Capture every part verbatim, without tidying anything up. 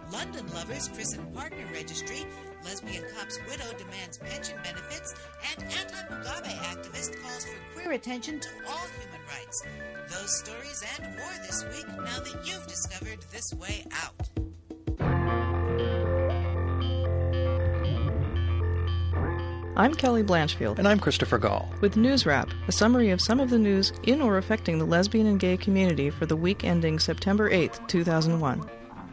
London Lovers Prison Partner Registry, Lesbian Cop's Widow demands pension benefits, and anti-Mugabe activist calls for queer attention to all human rights. Those stories and more this week, now that you've discovered This Way Out. I'm Kelly Blanchfield. And I'm Christopher Gall. With News Wrap, a summary of some of the news in or affecting the lesbian and gay community for the week ending September eighth, two thousand one.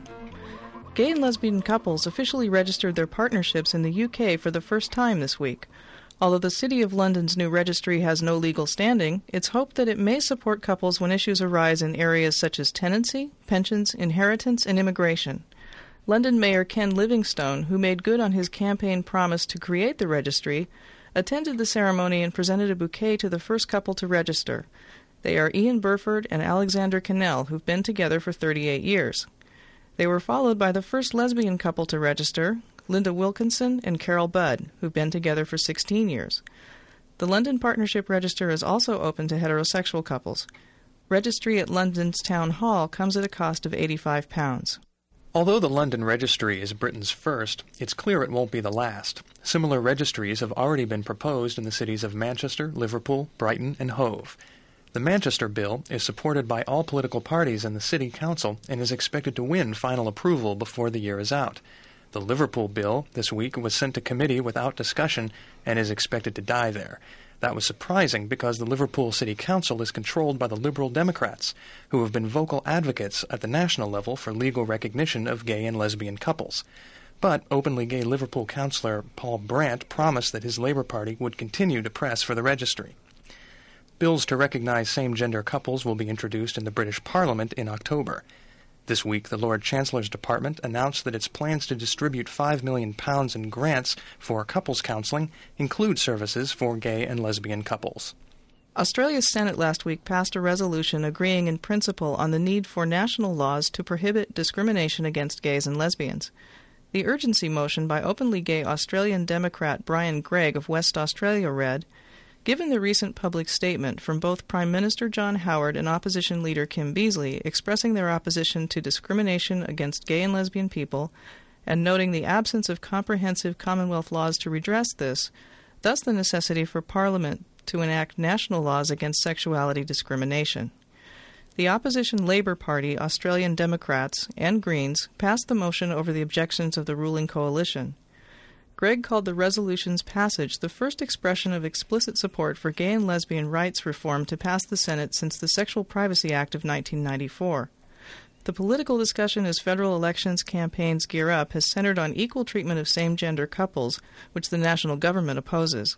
Gay and lesbian couples officially registered their partnerships in the U K for the first time this week. Although the City of London's new registry has no legal standing, it's hoped that it may support couples when issues arise in areas such as tenancy, pensions, inheritance, and immigration. London Mayor Ken Livingstone, who made good on his campaign promise to create the registry, attended the ceremony and presented a bouquet to the first couple to register. They are Ian Burford and Alexander Cannell, who've been together for thirty-eight years. They were followed by the first lesbian couple to register, Linda Wilkinson and Carol Budd, who've been together for sixteen years. The London Partnership Register is also open to heterosexual couples. Registry at London's Town Hall comes at a cost of eighty-five pounds. Although the London Registry is Britain's first, it's clear it won't be the last. Similar registries have already been proposed in the cities of Manchester, Liverpool, Brighton, and Hove. The Manchester bill is supported by all political parties in the City Council and is expected to win final approval before the year is out. The Liverpool bill this week was sent to committee without discussion and is expected to die there. That was surprising because the Liverpool City Council is controlled by the Liberal Democrats, who have been vocal advocates at the national level for legal recognition of gay and lesbian couples. But openly gay Liverpool councillor Paul Brandt promised that his Labour Party would continue to press for the registry. Bills to recognize same-gender couples will be introduced in the British Parliament in October. This week, the Lord Chancellor's Department announced that its plans to distribute five million pounds in grants for couples counselling include services for gay and lesbian couples. Australia's Senate last week passed a resolution agreeing in principle on the need for national laws to prohibit discrimination against gays and lesbians. The urgency motion by openly gay Australian Democrat Brian Gregg of West Australia read, "Given the recent public statement from both Prime Minister John Howard and opposition leader Kim Beazley expressing their opposition to discrimination against gay and lesbian people, and noting the absence of comprehensive Commonwealth laws to redress this, thus the necessity for Parliament to enact national laws against sexuality discrimination." The opposition Labour Party, Australian Democrats, and Greens passed the motion over the objections of the ruling coalition. Gregg called the resolution's passage the first expression of explicit support for gay and lesbian rights reform to pass the Senate since the Sexual Privacy Act of nineteen ninety-four. The political discussion as federal elections campaigns gear up has centered on equal treatment of same-gender couples, which the national government opposes.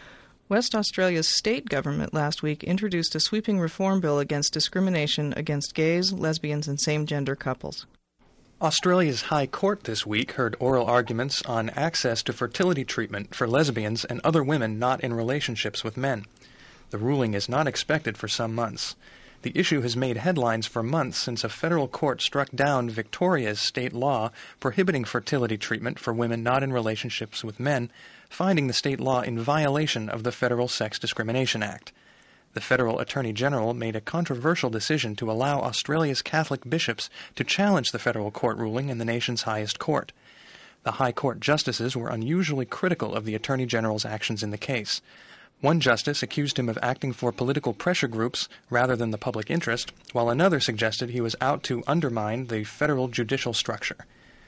West Australia's state government last week introduced a sweeping reform bill against discrimination against gays, lesbians, and same-gender couples. Australia's High Court this week heard oral arguments on access to fertility treatment for lesbians and other women not in relationships with men. The ruling is not expected for some months. The issue has made headlines for months since a federal court struck down Victoria's state law prohibiting fertility treatment for women not in relationships with men, finding the state law in violation of the Federal Sex Discrimination Act. The Federal Attorney General made a controversial decision to allow Australia's Catholic bishops to challenge the federal court ruling in the nation's highest court. The High Court justices were unusually critical of the Attorney General's actions in the case. One justice accused him of acting for political pressure groups rather than the public interest, while another suggested he was out to undermine the federal judicial structure.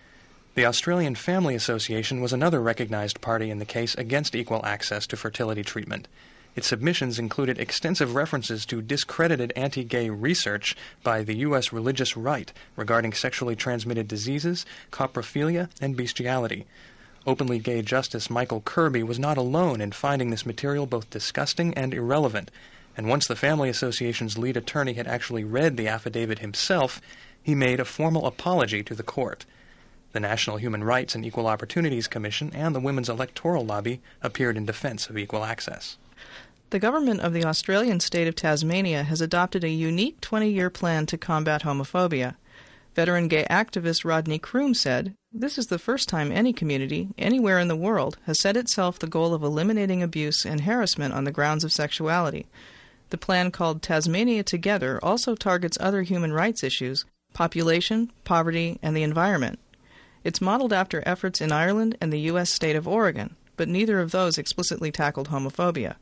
The Australian Family Association was another recognized party in the case against equal access to fertility treatment. Its submissions included extensive references to discredited anti-gay research by the U S religious right regarding sexually transmitted diseases, coprophilia, and bestiality. Openly gay Justice Michael Kirby was not alone in finding this material both disgusting and irrelevant, and once the Family Association's lead attorney had actually read the affidavit himself, he made a formal apology to the court. The National Human Rights and Equal Opportunities Commission and the Women's Electoral Lobby appeared in defense of equal access. The government of the Australian state of Tasmania has adopted a unique twenty-year plan to combat homophobia. Veteran gay activist Rodney Croom said, "This is the first time any community, anywhere in the world, has set itself the goal of eliminating abuse and harassment on the grounds of sexuality. The plan, called Tasmania Together, also targets other human rights issues, population, poverty, and the environment. It's modeled after efforts in Ireland and the U S state of Oregon, but neither of those explicitly tackled homophobia.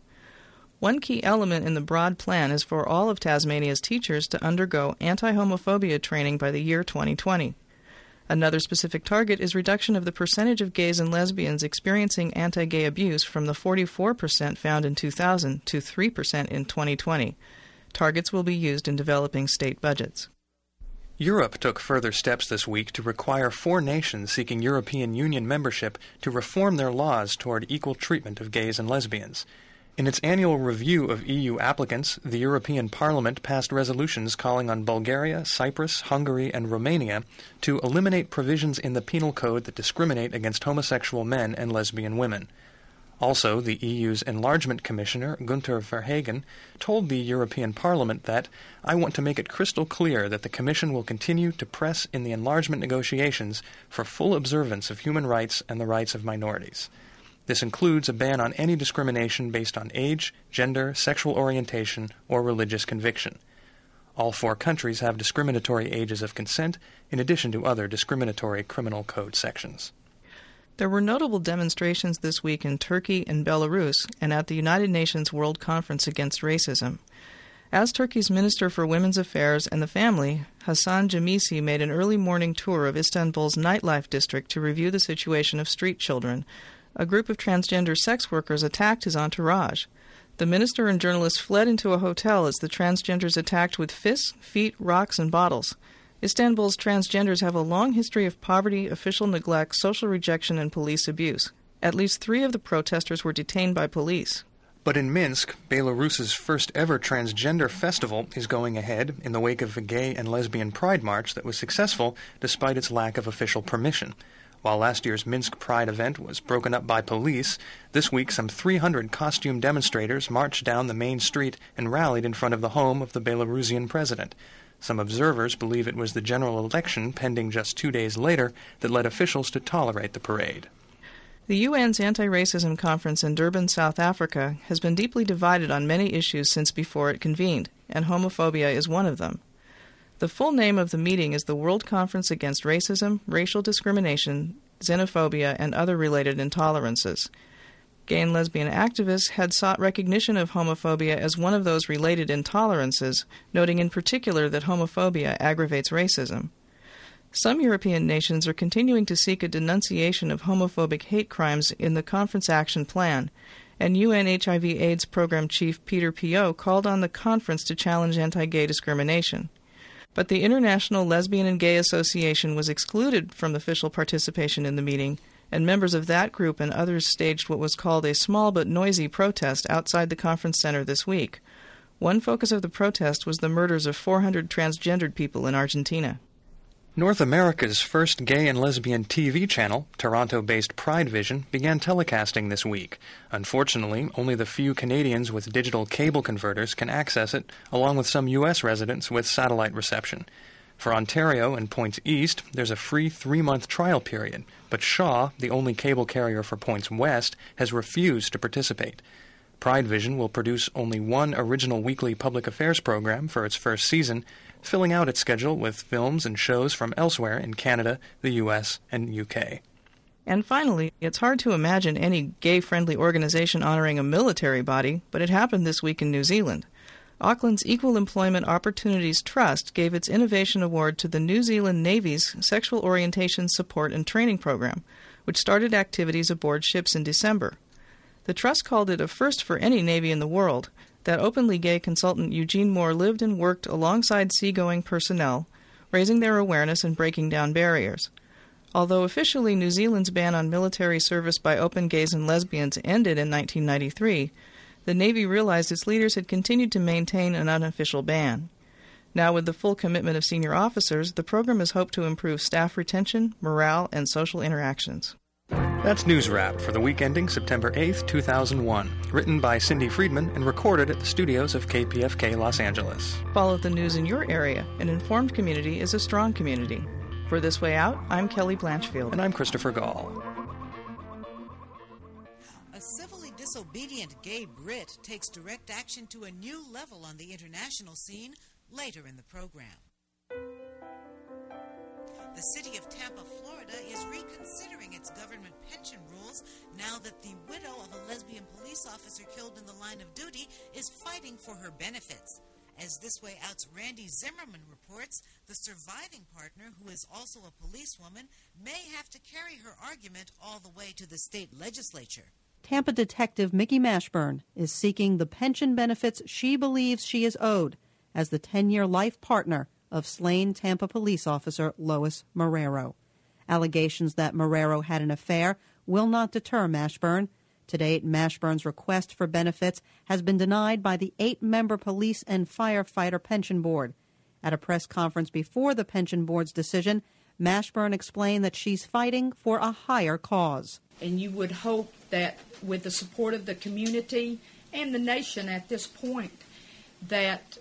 One key element in the broad plan is for all of Tasmania's teachers to undergo anti-homophobia training by the year twenty twenty. Another specific target is reduction of the percentage of gays and lesbians experiencing anti-gay abuse from the forty-four percent found in two thousand to three percent in twenty twenty. Targets will be used in developing state budgets. Europe took further steps this week to require four nations seeking European Union membership to reform their laws toward equal treatment of gays and lesbians. In its annual review of E U applicants, the European Parliament passed resolutions calling on Bulgaria, Cyprus, Hungary, and Romania to eliminate provisions in the penal code that discriminate against homosexual men and lesbian women. Also, the E U's Enlargement Commissioner, Gunther Verheugen, told the European Parliament that, "I want to make it crystal clear that the Commission will continue to press in the enlargement negotiations for full observance of human rights and the rights of minorities. This includes a ban on any discrimination based on age, gender, sexual orientation, or religious conviction. All four countries have discriminatory ages of consent, in addition to other discriminatory criminal code sections." There were notable demonstrations this week in Turkey and Belarus and at the United Nations World Conference Against Racism. As Turkey's Minister for Women's Affairs and the Family, Hasan Jamisi made an early morning tour of Istanbul's nightlife district to review the situation of street children. A group of transgender sex workers attacked his entourage. The minister and journalists fled into a hotel as the transgenders attacked with fists, feet, rocks, and bottles. Istanbul's transgenders have a long history of poverty, official neglect, social rejection, and police abuse. At least three of the protesters were detained by police. But in Minsk, Belarus's first ever transgender festival is going ahead in the wake of a gay and lesbian pride march that was successful despite its lack of official permission. While last year's Minsk Pride event was broken up by police, this week some three hundred costume demonstrators marched down the main street and rallied in front of the home of the Belarusian president. Some observers believe it was the general election pending just two days later that led officials to tolerate the parade. The U N's Anti-Racism Conference in Durban, South Africa, has been deeply divided on many issues since before it convened, and homophobia is one of them. The full name of the meeting is the World Conference Against Racism, Racial Discrimination, Xenophobia, and Other Related Intolerances. Gay and lesbian activists had sought recognition of homophobia as one of those related intolerances, noting in particular that homophobia aggravates racism. Some European nations are continuing to seek a denunciation of homophobic hate crimes in the conference action plan, and U N H I V AIDS Program Chief Peter Piot called on the conference to challenge anti-gay discrimination. But the International Lesbian and Gay Association was excluded from official participation in the meeting, and members of that group and others staged what was called a small but noisy protest outside the conference center this week. One focus of the protest was the murders of four hundred transgendered people in Argentina. North America's first gay and lesbian T V channel, Toronto-based Pride Vision, began telecasting this week. Unfortunately, only the few Canadians with digital cable converters can access it, along with some U S residents with satellite reception. For Ontario and Points East, there's a free three-month trial period, but Shaw, the only cable carrier for Points West, has refused to participate. Pride Vision will produce only one original weekly public affairs program for its first season, filling out its schedule with films and shows from elsewhere in Canada, the U S, and U K. And finally, it's hard to imagine any gay-friendly organization honoring a military body, but it happened this week in New Zealand. Auckland's Equal Employment Opportunities Trust gave its Innovation Award to the New Zealand Navy's Sexual Orientation Support and Training Program, which started activities aboard ships in December. The Trust called it a first for any Navy in the world, that openly gay consultant Eugene Moore lived and worked alongside seagoing personnel, raising their awareness and breaking down barriers. Although officially New Zealand's ban on military service by open gays and lesbians ended in nineteen ninety-three, the Navy realized its leaders had continued to maintain an unofficial ban. Now, with the full commitment of senior officers, the program is hoped to improve staff retention, morale, and social interactions. That's News Wrap for the week ending September eighth, two thousand one, written by Cindy Friedman and recorded at the studios of K P F K Los Angeles. Follow the news in your area. An informed community is a strong community. For This Way Out, I'm Kelly Blanchfield. And I'm Christopher Gall. A civilly disobedient gay Brit takes direct action to a new level on the international scene later in the program. The city of Tampa, Florida is reconsidering its government pension rules now that the widow of a lesbian police officer killed in the line of duty is fighting for her benefits. As This Way Out's Randy Zimmerman reports, the surviving partner, who is also a policewoman, may have to carry her argument all the way to the state legislature. Tampa detective Mickey Mashburn is seeking the pension benefits she believes she is owed as the ten-year life partner of slain Tampa police officer Lois Marrero. Allegations that Marrero had an affair will not deter Mashburn. To date, Mashburn's request for benefits has been denied by the eight-member Police and Firefighter Pension Board. At a press conference before the pension board's decision, Mashburn explained that she's fighting for a higher cause. And you would hope that with the support of the community and the nation at this point, that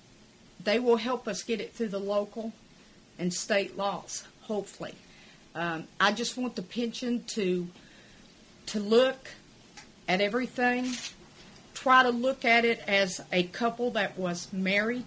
they will help us get it through the local and state laws, hopefully. Um, I just want the pension to to look at everything, try to look at it as a couple that was married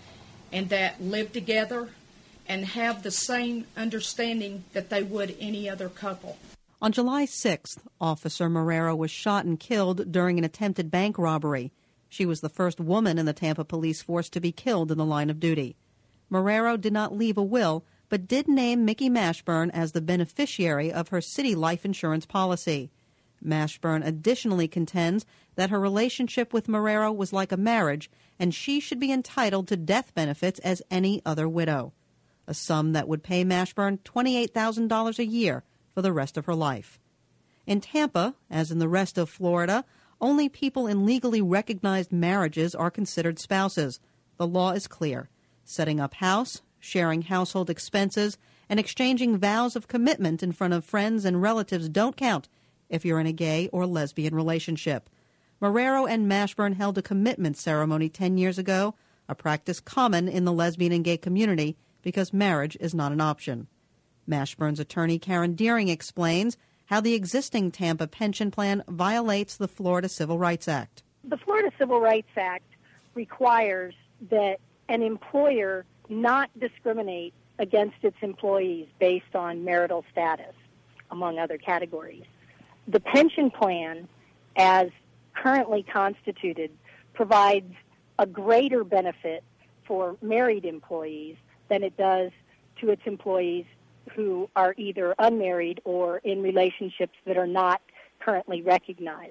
and that lived together and have the same understanding that they would any other couple. On July sixth, Officer Marrero was shot and killed during an attempted bank robbery. She was the first woman in the Tampa police force to be killed in the line of duty. Marrero did not leave a will, but did name Mickey Mashburn as the beneficiary of her city life insurance policy. Mashburn additionally contends that her relationship with Marrero was like a marriage, and she should be entitled to death benefits as any other widow, a sum that would pay Mashburn twenty-eight thousand dollars a year for the rest of her life. In Tampa, as in the rest of Florida, only people in legally recognized marriages are considered spouses. The law is clear. Setting up house, sharing household expenses, and exchanging vows of commitment in front of friends and relatives don't count if you're in a gay or lesbian relationship. Marrero and Mashburn held a commitment ceremony ten years ago, a practice common in the lesbian and gay community because marriage is not an option. Mashburn's attorney Karen Deering explains how the existing Tampa pension plan violates the Florida Civil Rights Act. The Florida Civil Rights Act requires that an employer not discriminate against its employees based on marital status, among other categories. The pension plan, as currently constituted, provides a greater benefit for married employees than it does to its employees who are either unmarried or in relationships that are not currently recognized.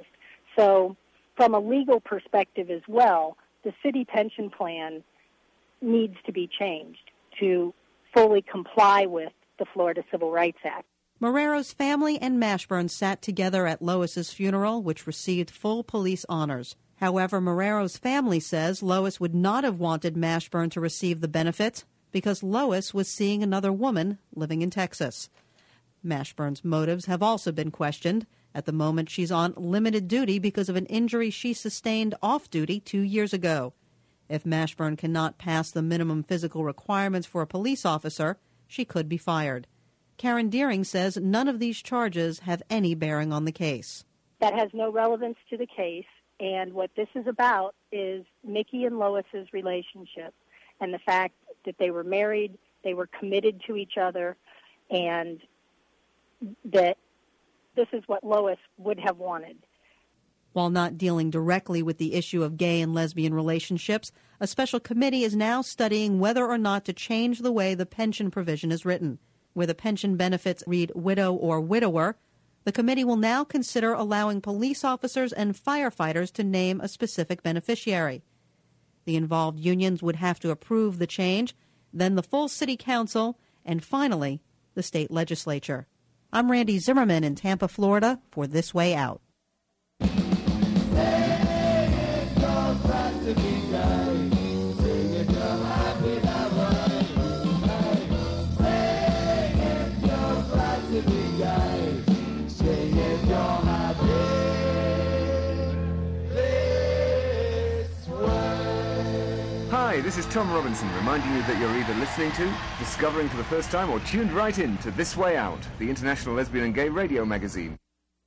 So from a legal perspective as well, the city pension plan needs to be changed to fully comply with the Florida Civil Rights Act. Marrero's family and Mashburn sat together at Lois's funeral, which received full police honors. However, Marrero's family says Lois would not have wanted Mashburn to receive the benefits because Lois was seeing another woman living in Texas. Mashburn's motives have also been questioned. At the moment, she's on limited duty because of an injury she sustained off-duty two years ago. If Mashburn cannot pass the minimum physical requirements for a police officer, she could be fired. Karen Deering says none of these charges have any bearing on the case. That has no relevance to the case, and what this is about is Mickey and Lois's relationship and the fact that they were married, they were committed to each other, and that this is what Lois would have wanted. While not dealing directly with the issue of gay and lesbian relationships, a special committee is now studying whether or not to change the way the pension provision is written. Where the pension benefits read widow or widower, the committee will now consider allowing police officers and firefighters to name a specific beneficiary. The involved unions would have to approve the change, then the full city council, and finally, the state legislature. I'm Randy Zimmerman in Tampa, Florida, for This Way Out. Hi, this is Tom Robinson, reminding you that you're either listening to, discovering for the first time, or tuned right in to This Way Out, the International Lesbian and Gay Radio magazine.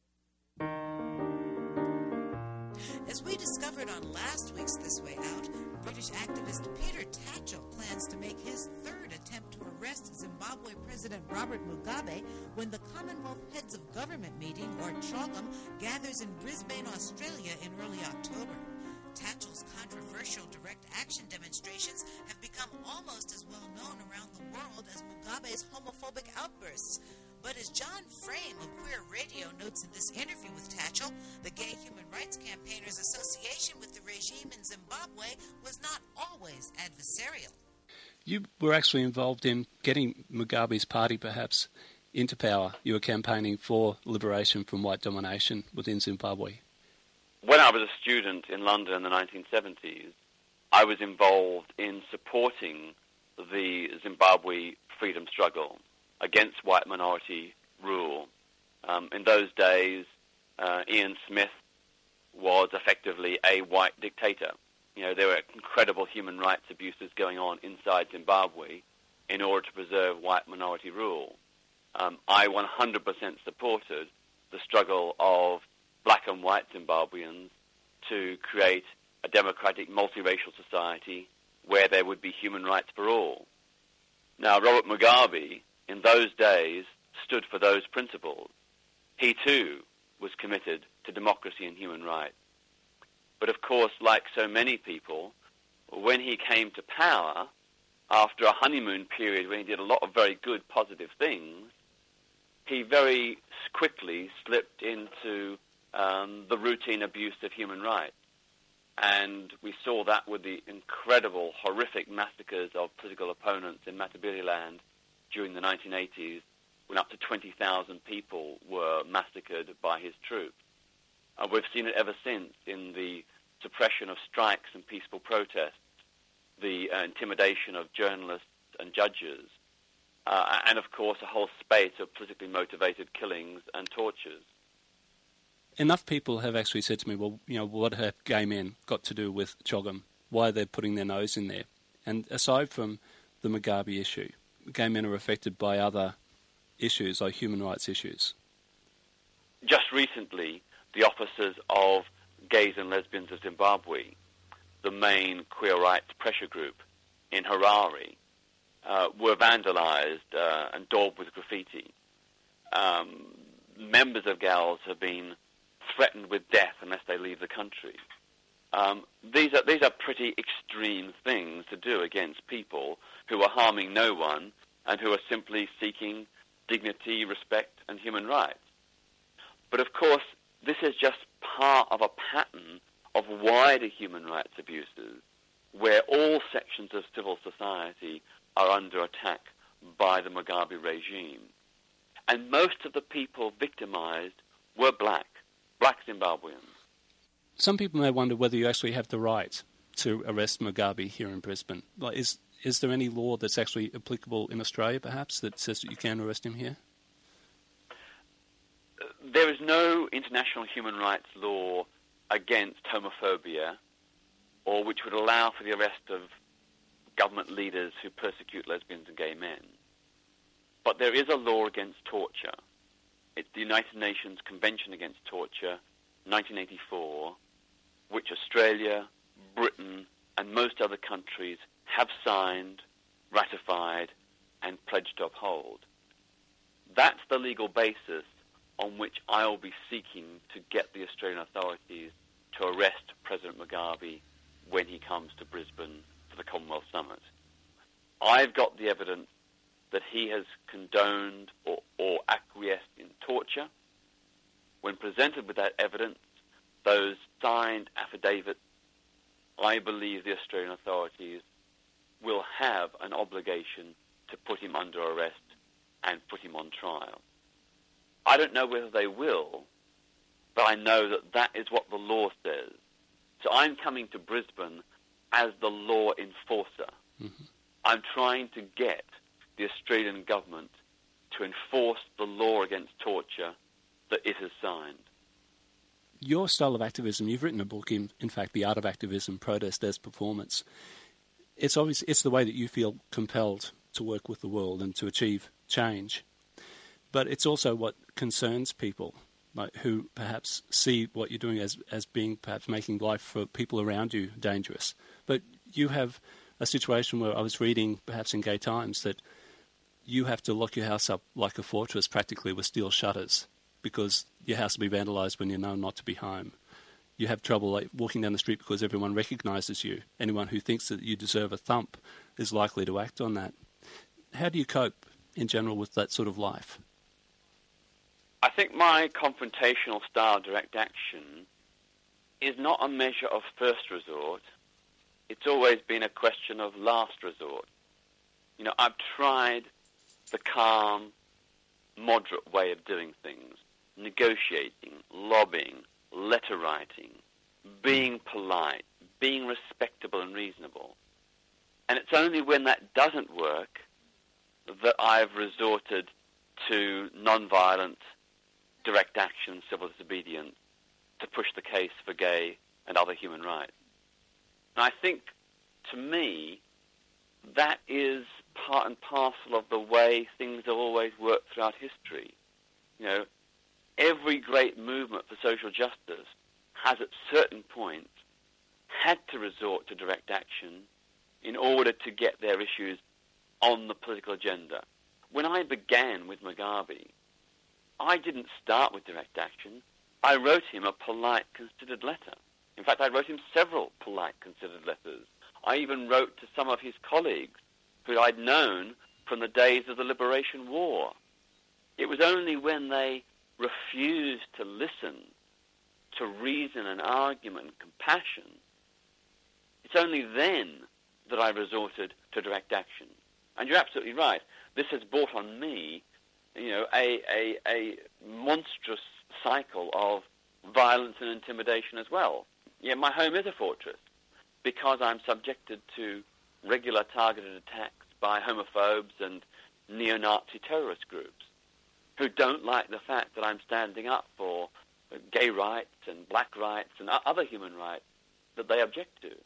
As we discovered on last week's This Way Out, British activist Peter Tatchell plans to make his third attempt to arrest addressed Zimbabwe President Robert Mugabe when the Commonwealth Heads of Government meeting, or CHOGM, gathers in Brisbane, Australia in early October. Tatchel's controversial direct action demonstrations have become almost as well known around the world as Mugabe's homophobic outbursts. But as John Frame of Queer Radio notes in this interview with Tatchell, the Gay Human Rights Campaigners Association with the regime in Zimbabwe was not always adversarial. You were actually involved in getting Mugabe's party perhaps into power. You were campaigning for liberation from white domination within Zimbabwe. When I was a student in London in the nineteen seventies, I was involved in supporting the Zimbabwe freedom struggle against white minority rule. Um, in those days, uh, Ian Smith was effectively a white dictator. You know, there were incredible human rights abuses going on inside Zimbabwe in order to preserve white minority rule. Um, I one hundred percent supported the struggle of black and white Zimbabweans to create a democratic, multiracial society where there would be human rights for all. Now, Robert Mugabe, in those days, stood for those principles. He, too, was committed to democracy and human rights. But, of course, like so many people, when he came to power, after a honeymoon period when he did a lot of very good, positive things, he very quickly slipped into um, the routine abuse of human rights. And we saw that with the incredible, horrific massacres of political opponents in Matabeleland during the nineteen eighties, when up to twenty thousand people were massacred by his troops. And we've seen it ever since in the suppression of strikes and peaceful protests, the uh, intimidation of journalists and judges, uh, and, of course, a whole spate of politically motivated killings and tortures. Enough people have actually said to me, well, you know, what have gay men got to do with CHOGM? Why they're putting their nose in there? And aside from the Mugabe issue, gay men are affected by other issues, like human rights issues. Just recently, the officers of Gays and Lesbians of Zimbabwe, the main queer rights pressure group in Harare, uh, were vandalized uh, and daubed with graffiti. Um, members of G A Ls have been threatened with death unless they leave the country. Um, these are these are pretty extreme things to do against people who are harming no one and who are simply seeking dignity, respect, and human rights. But of course, this is just part of a pattern of wider human rights abuses where all sections of civil society are under attack by the Mugabe regime. And most of the people victimized were black, black Zimbabweans. Some people may wonder whether you actually have the right to arrest Mugabe here in Brisbane. Like, is is there any law that's actually applicable in Australia, perhaps, that says that you can arrest him here? There is no international human rights law against homophobia or which would allow for the arrest of government leaders who persecute lesbians and gay men. But there is a law against torture. It's the United Nations Convention Against Torture, nineteen eighty-four, which Australia, Britain, and most other countries have signed, ratified, and pledged to uphold. That's the legal basis on which I will be seeking to get the Australian authorities to arrest President Mugabe when he comes to Brisbane for the Commonwealth Summit. I've got the evidence that he has condoned or, or acquiesced in torture. When presented with that evidence, those signed affidavits, I believe the Australian authorities will have an obligation to put him under arrest and put him on trial. I don't know whether they will, but I know that that is what the law says. So I'm coming to Brisbane as the law enforcer. Mm-hmm. I'm trying to get the Australian government to enforce the law against torture that it has signed. Your style of activism, you've written a book, in, in fact, The Art of Activism, Protest as Performance. It's obvious, it's the way that you feel compelled to work with the world and to achieve change. But it's also what concerns people, like who perhaps see what you're doing as, as being perhaps making life for people around you dangerous. But you have a situation where I was reading, perhaps in Gay Times, that you have to lock your house up like a fortress practically with steel shutters because your house will be vandalised when you know not to be home. You have trouble like walking down the street because everyone recognises you. Anyone who thinks that you deserve a thump is likely to act on that. How do you cope in general with that sort of life? I think my confrontational style direct action is not a measure of first resort. It's always been a question of last resort. You know, I've tried the calm, moderate way of doing things, negotiating, lobbying, letter writing, being polite, being respectable and reasonable. And it's only when that doesn't work that I've resorted to non-violent direct action, civil disobedience, to push the case for gay and other human rights. And I think, to me, that is part and parcel of the way things have always worked throughout history. You know, every great movement for social justice has at certain points had to resort to direct action in order to get their issues on the political agenda. When I began with Mugabe, I didn't start with direct action. I wrote him a polite, considered letter. In fact, I wrote him several polite, considered letters. I even wrote to some of his colleagues who I'd known from the days of the Liberation War. It was only when they refused to listen to reason and argument and compassion, it's only then that I resorted to direct action. And you're absolutely right. This has brought on me, you know, a, a, a monstrous cycle of violence and intimidation as well. Yeah, my home is a fortress because I'm subjected to regular targeted attacks by homophobes and neo-Nazi terrorist groups who don't like the fact that I'm standing up for gay rights and black rights and other human rights that they object to.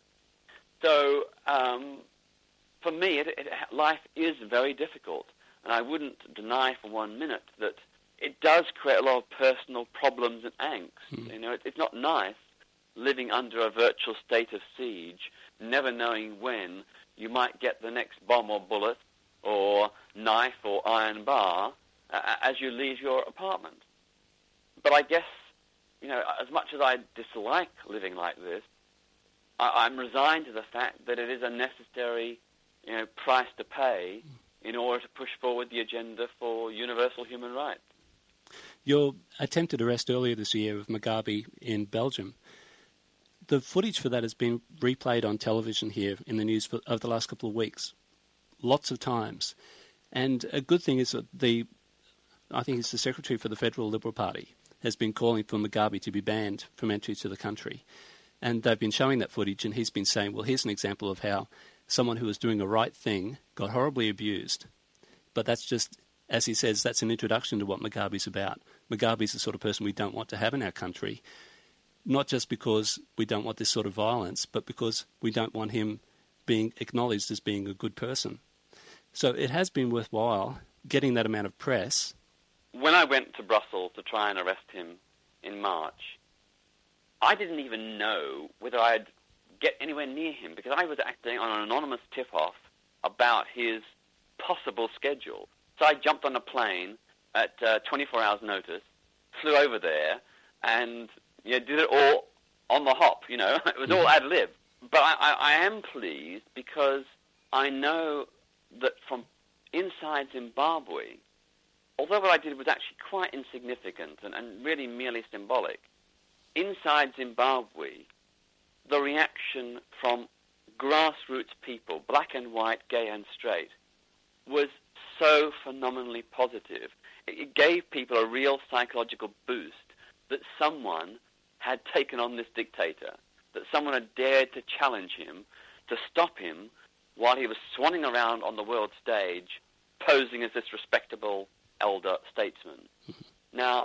So, um, for me, it, it, life is very difficult, and I wouldn't deny for one minute that it does create a lot of personal problems and angst. Mm. You know, it, it's not nice living under a virtual state of siege, never knowing when you might get the next bomb or bullet or knife or iron bar uh, as you leave your apartment. But I guess, you know, as much as I dislike living like this, I, I'm resigned to the fact that it is a necessary, you know, price to pay in order to push forward the agenda for universal human rights. Your attempted arrest earlier this year of Mugabe in Belgium, the footage for that has been replayed on television here in the news for, over the last couple of weeks, lots of times. And a good thing is that the, I think it's the Secretary for the Federal Liberal Party, has been calling for Mugabe to be banned from entry to the country. And they've been showing that footage, and he's been saying, well, here's an example of how someone who was doing the right thing got horribly abused. But that's just, as he says, that's an introduction to what Mugabe's about. Mugabe's the sort of person we don't want to have in our country, not just because we don't want this sort of violence, but because we don't want him being acknowledged as being a good person. So it has been worthwhile getting that amount of press. When I went to Brussels to try and arrest him in March, I didn't even know whether I'd get anywhere near him because I was acting on an anonymous tip-off about his possible schedule. So I jumped on a plane at uh, twenty-four hours notice, flew over there, and you know, did it all on the hop, you know. It was all ad lib. But I, I, I am pleased because I know that from inside Zimbabwe, although what I did was actually quite insignificant and, and really merely symbolic, inside Zimbabwe, the reaction from grassroots people, black and white, gay and straight, was so phenomenally positive. It gave people a real psychological boost that someone had taken on this dictator, that someone had dared to challenge him, to stop him while he was swanning around on the world stage, posing as this respectable elder statesman. Now,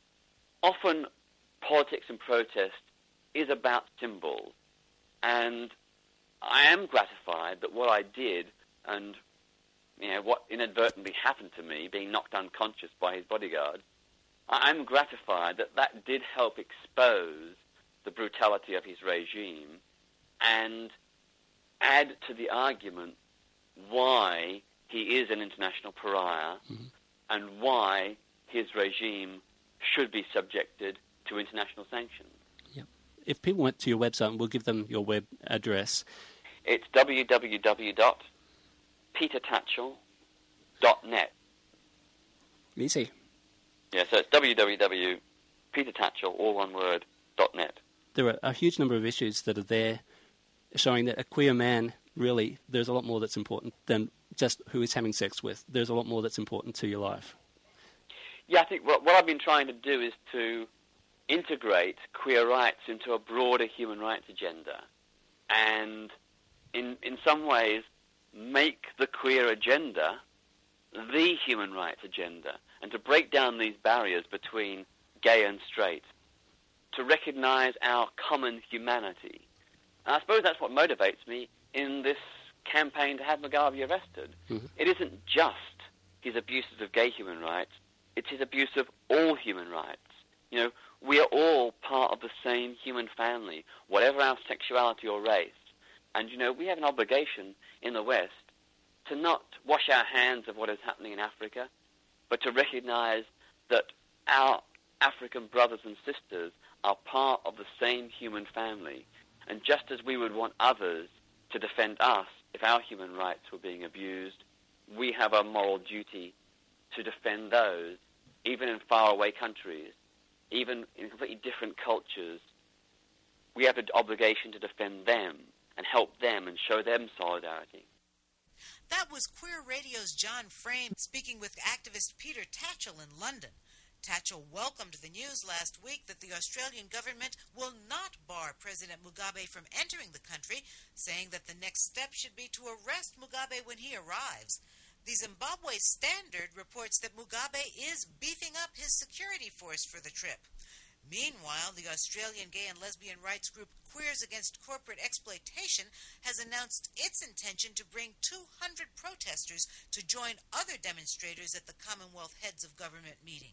often politics and protest is about symbols, and I am gratified that what I did and you know what inadvertently happened to me, being knocked unconscious by his bodyguard, I'm gratified that that did help expose the brutality of his regime and add to the argument why he is an international pariah, mm-hmm. and why his regime should be subjected to international sanctions. Yep. If people went to your website, and we'll give them your web address. It's w w w dot peter tatchell dot net. Easy. Yeah, so it's w w w dot peter tatchell, all one word, dot net. There are a huge number of issues that are there showing that a queer man, really, there's a lot more that's important than just who he's having sex with. There's a lot more that's important to your life. Yeah, I think what, what I've been trying to do is to integrate queer rights into a broader human rights agenda and in, in some ways make the queer agenda the human rights agenda, and to break down these barriers between gay and straight, to recognize our common humanity. And I suppose that's what motivates me in this campaign to have Mugabe arrested. Mm-hmm. It isn't just his abuses of gay human rights, it's his abuse of all human rights. You know, we are all part of the same human family, whatever our sexuality or race. And, you know, we have an obligation in the West to not wash our hands of what is happening in Africa, but to recognize that our African brothers and sisters are part of the same human family. And just as we would want others to defend us if our human rights were being abused, we have a moral duty to defend those, even in faraway countries, even in completely different cultures. We have an obligation to defend them and help them and show them solidarity. That was Queer Radio's John Frame speaking with activist Peter Tatchell in London. Tatchell welcomed the news last week that the Australian government will not bar President Mugabe from entering the country, saying that the next step should be to arrest Mugabe when he arrives. The Zimbabwe Standard reports that Mugabe is beefing up his security force for the trip. Meanwhile, the Australian gay and lesbian rights group Queers Against Corporate Exploitation has announced its intention to bring two hundred protesters to join other demonstrators at the Commonwealth Heads of Government meeting.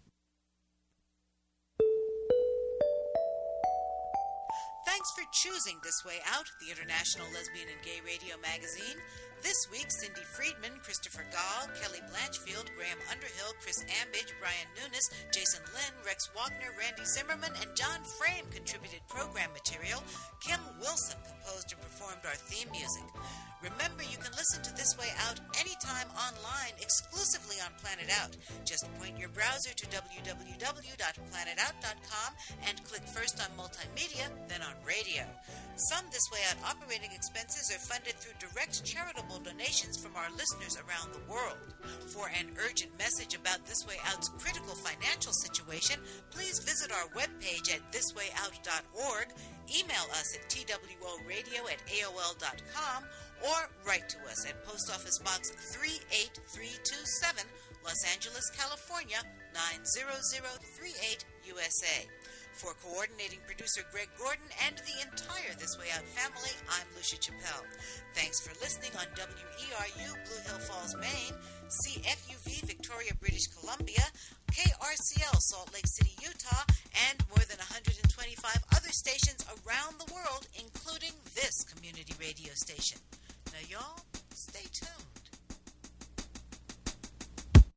Thanks for choosing This Way Out, the International Lesbian and Gay Radio magazine. This week, Cindy Friedman, Christopher Gall, Kelly Blanchfield, Graham Underhill, Chris Ambidge, Brian Nunes, Jason Lynn, Rex Wagner, Randy Zimmerman, and John Frame contributed program material. Kim Wilson composed and performed our theme music. Remember, you can listen to This Way Out anytime online, exclusively on Planet Out. Just point your browser to w w w dot planet out dot com and click first on multimedia, then on radio. Some This Way Out operating expenses are funded through direct charitable donations from our listeners around the world. For an urgent message about This Way Out's critical financial situation, please visit our webpage at this way out dot org, email us at t w o radio at a o l dot com, or write to us at Post Office Box three eight three two seven, Los Angeles, California, nine zero zero three eight, U S A. For coordinating producer Greg Gordon and the entire This Way Out family, I'm Lucia Chappelle. Thanks for listening on W E R U Blue Hill Falls, Maine, C F U V Victoria, British Columbia, K R C L Salt Lake City, Utah, and more than one hundred twenty-five other stations around the world, including this community radio station. Now, y'all, stay tuned.